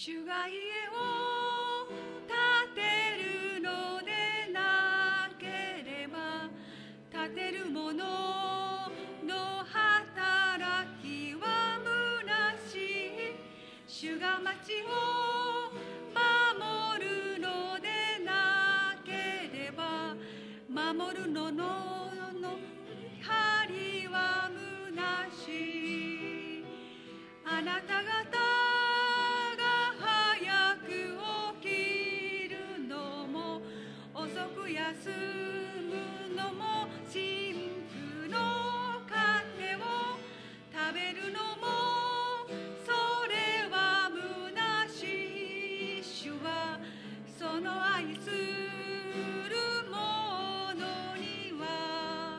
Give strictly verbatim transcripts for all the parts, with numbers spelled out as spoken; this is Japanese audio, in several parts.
主が家を建てるのでなければ、建てる者の働きは虚しい。主が町を守るのでなければ、守るのの針は虚しい。あなた方が早く起きるのも遅く休むのも、真空の糧を食べるのもそれは虚しい。主はその愛する者には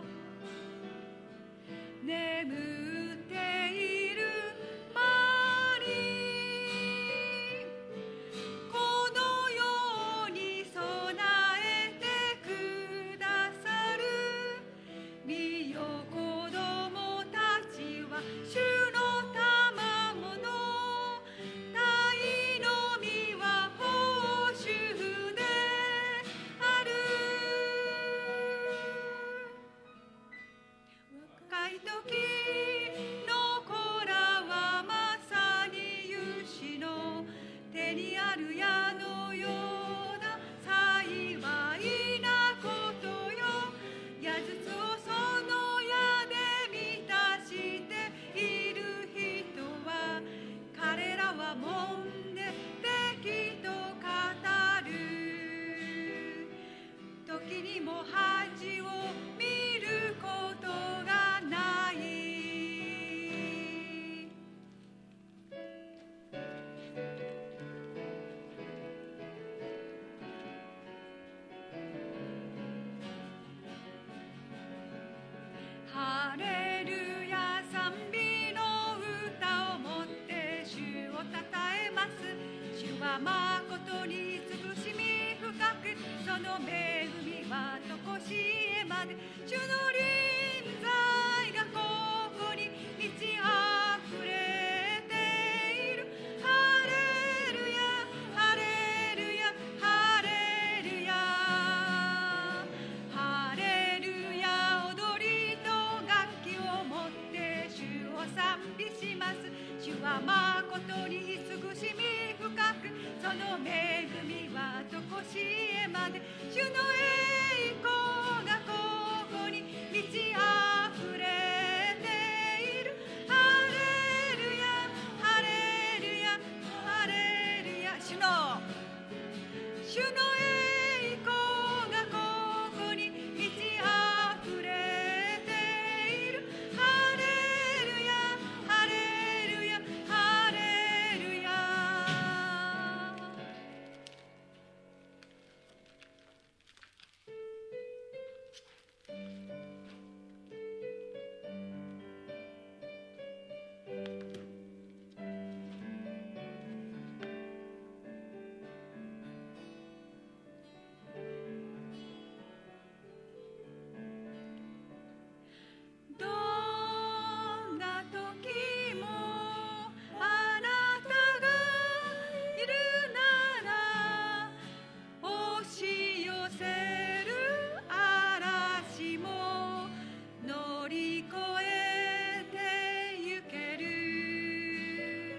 眠っている間にこの世に備えてくださる。見よ子供たちは主の賜物、鯛の実は報酬である。若い時の子らはまさに勇士の手にある矢のようだ。幸いなことよ、矢筒をその矢で満たしている人は、彼らはもんで敵と語る。時にも恥を見ることがない。ハレルヤ賛美の歌をもって主をたたえます。主はまことに慈しみ深く、その恵みはとこしえまで。主の臨在がここに満ち溢れている。ハレルヤハレルヤハレルヤハレルヤ。踊りと楽器を持って主を賛美します。主はまことに慈しみ深く、その恵みはとこしえまで。主の栄光がここに満ち溢れている。ハレルヤハレルヤハレルヤ。主の主の栄光がここに満ち溢れている。ハレルヤハレルヤハレルヤ。どんな時もあなたがいるなら、押し寄せる嵐も乗り越えてゆける。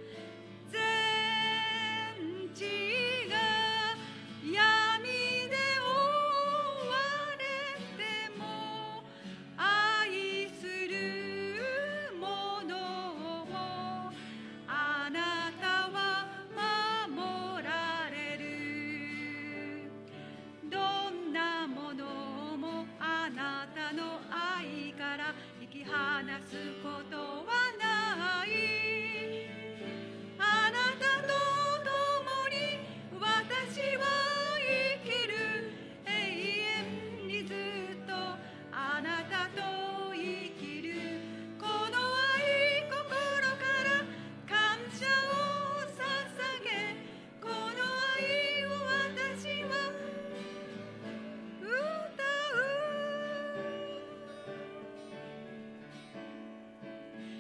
全地が闇で覆われても、愛する者をあなたは守られる。どんなものもあなたの愛から引き離すことはない。あなたと共に私は生きる。永遠にずっとあなたと生きる。この愛心から感謝を捧げ、この愛を私は歌う。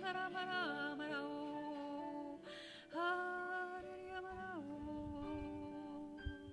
マラマラマラオハレルヤマラオ。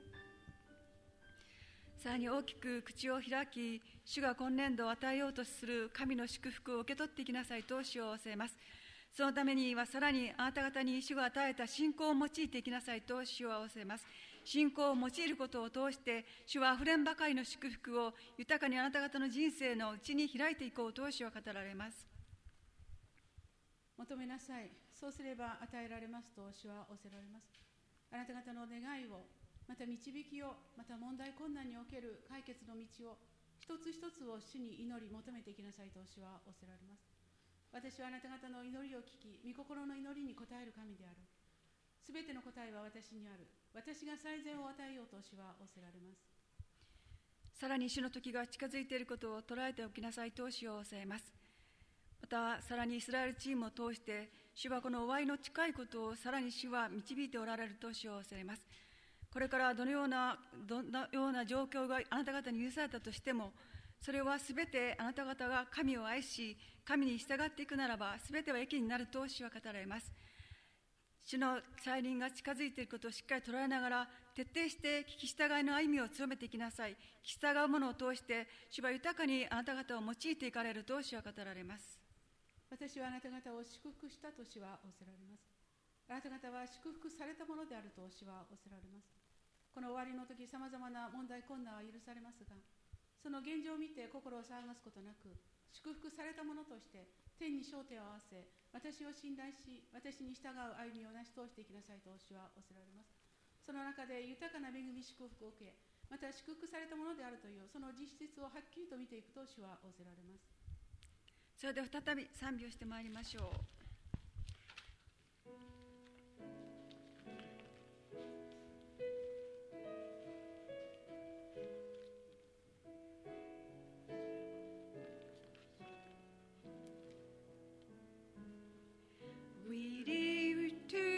さらに大きく口を開き、主が今年度を与えようとする神の祝福を受け取っていきなさいと主を仰せます。そのためにはさらにあなた方に主が与えた信仰を用いていきなさいと主を仰せます。信仰を用いることを通して主はあふれんばかりの祝福を豊かにあなた方の人生のうちに開いていこうと主は語られます。 求めなさい、そうすれば与えられますと主は仰せられます。あなた方の願いを、また導きを、また問題困難における解決の道を一つ一つを主に祈り求めていきなさいと主は仰せられます。私はあなた方の祈りを聞き、御心の祈りに応える神である。すべての答えは私にある。私が最善を与えようと主は仰せられます。 さらに主の時が近づいていることを捉えておきなさいと主を仰せます。またさらにイスラエルチームを通して主はこの終わりの近いことをさらに主は導いておられると主を仰せます。これからどのようなどのような状況があなた方に許されたとしても、それはすべてあなた方が神を愛し神に従っていくならば、すべては益になると主は語られます。主の再臨が近づいていることをしっかり捉えながら、徹底して聞き従いの歩みを強めていきなさい。聞き従うものを通して主は豊かにあなた方を用いていかれると主は語られます。 私はあなた方を祝福したと主は仰せられます。あなた方は祝福されたものであると主は仰せられます。この終わりの時、さまざまな問題困難は許されますが、その現状を見て心を騒がすことなく、祝福されたものとして天に焦点を合わせ、私を信頼し、私に従う歩みを成し通していきなさいと主は仰せられます。その中で豊かな恵み祝福を受け、また祝福されたものであるというその実質をはっきりと見ていくと主は仰せられます。 それでは再び賛美をしてまいりましょう。We live to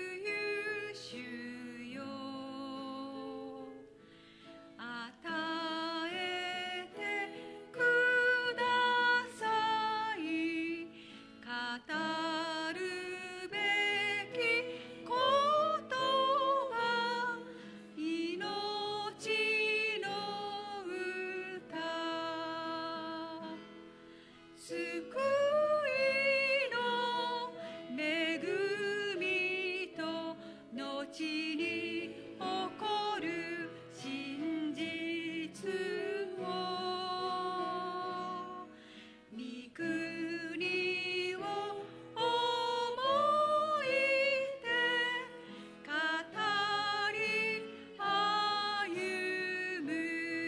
you 主よ、与えてください。語るべきことは命の歌、救いの恵みと後に起こる真実を、御国を思いて語り歩む。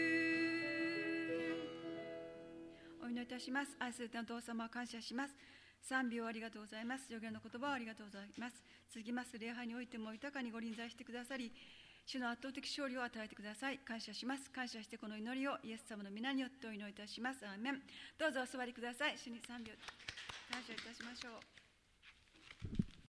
お祈りいたします。愛する天のお父様を感謝します。賛美をありがとうございます。助言の言葉をありがとうございます。続きます礼拝においても豊かにご臨在してくださり、主の圧倒的勝利を与えてください。感謝します。感謝してこの祈りをイエス様の皆によってお祈りいたします。アーメン。どうぞお座りください。主に賛美を感謝いたしましょう。